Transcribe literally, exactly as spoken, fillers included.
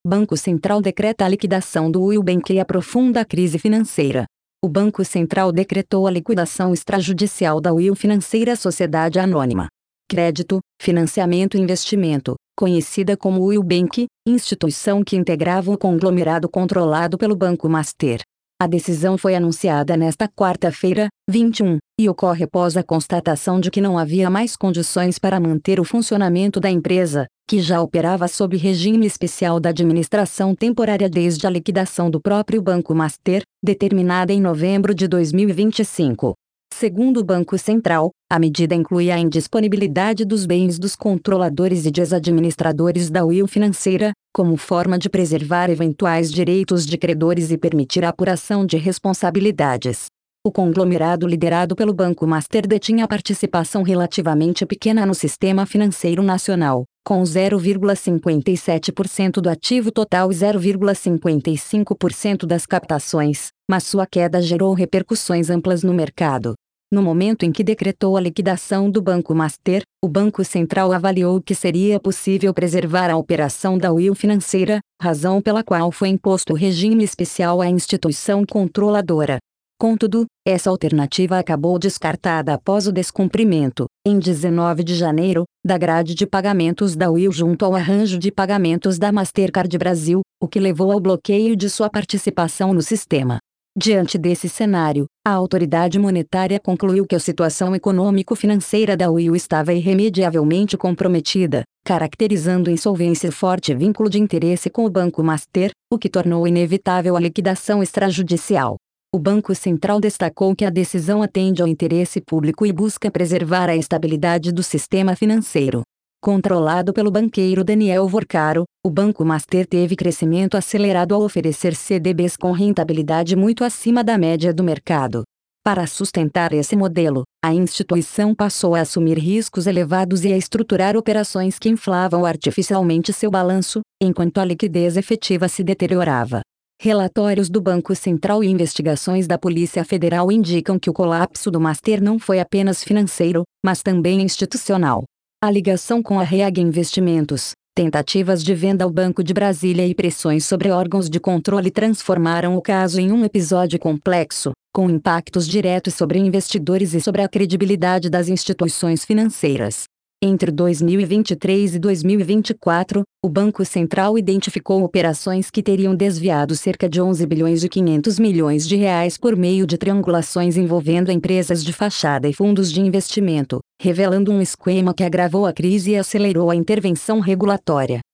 Banco Central decreta a liquidação do Will Bank e aprofunda a crise financeira. O Banco Central decretou a liquidação extrajudicial da Will Financeira Sociedade Anônima. Crédito, Financiamento e Investimento, conhecida como Will Bank, instituição que integrava o conglomerado controlado pelo Banco Master. A decisão foi anunciada nesta quarta-feira, vinte e um, e ocorre após a constatação de que não havia mais condições para manter o funcionamento da empresa, que já operava sob regime especial da administração temporária desde a liquidação do próprio Banco Master, determinada em novembro de dois mil e vinte e cinco. Segundo o Banco Central, a medida inclui a indisponibilidade dos bens dos controladores e dos administradores da Will Financeira, como forma de preservar eventuais direitos de credores e permitir a apuração de responsabilidades. O conglomerado liderado pelo Banco Master detinha participação relativamente pequena no sistema financeiro nacional, com zero vírgula cinquenta e sete por cento do ativo total e zero vírgula cinquenta e cinco por cento das captações, mas sua queda gerou repercussões amplas no mercado. No momento em que decretou a liquidação do Banco Master, o Banco Central avaliou que seria possível preservar a operação da Will Financeira, razão pela qual foi imposto o regime especial à instituição controladora. Contudo, essa alternativa acabou descartada após o descumprimento, em dezenove de janeiro, da grade de pagamentos da Will junto ao arranjo de pagamentos da Mastercard Brasil, o que levou ao bloqueio de sua participação no sistema. Diante desse cenário, a autoridade monetária concluiu que a situação econômico-financeira da Will estava irremediavelmente comprometida, caracterizando insolvência e forte vínculo de interesse com o Banco Master, o que tornou inevitável a liquidação extrajudicial. O Banco Central destacou que a decisão atende ao interesse público e busca preservar a estabilidade do sistema financeiro. Controlado pelo banqueiro Daniel Vorcaro, o Banco Master teve crescimento acelerado ao oferecer C D Bs com rentabilidade muito acima da média do mercado. Para sustentar esse modelo, a instituição passou a assumir riscos elevados e a estruturar operações que inflavam artificialmente seu balanço, enquanto a liquidez efetiva se deteriorava. Relatórios do Banco Central e investigações da Polícia Federal indicam que o colapso do Master não foi apenas financeiro, mas também institucional. A ligação com a Reag Investimentos, tentativas de venda ao Banco de Brasília e pressões sobre órgãos de controle transformaram o caso em um episódio complexo, com impactos diretos sobre investidores e sobre a credibilidade das instituições financeiras. Entre dois mil e vinte e três e dois mil e vinte e quatro, o Banco Central identificou operações que teriam desviado cerca de onze bilhões e quinhentos milhões de reais por meio de triangulações envolvendo empresas de fachada e fundos de investimento, revelando um esquema que agravou a crise e acelerou a intervenção regulatória.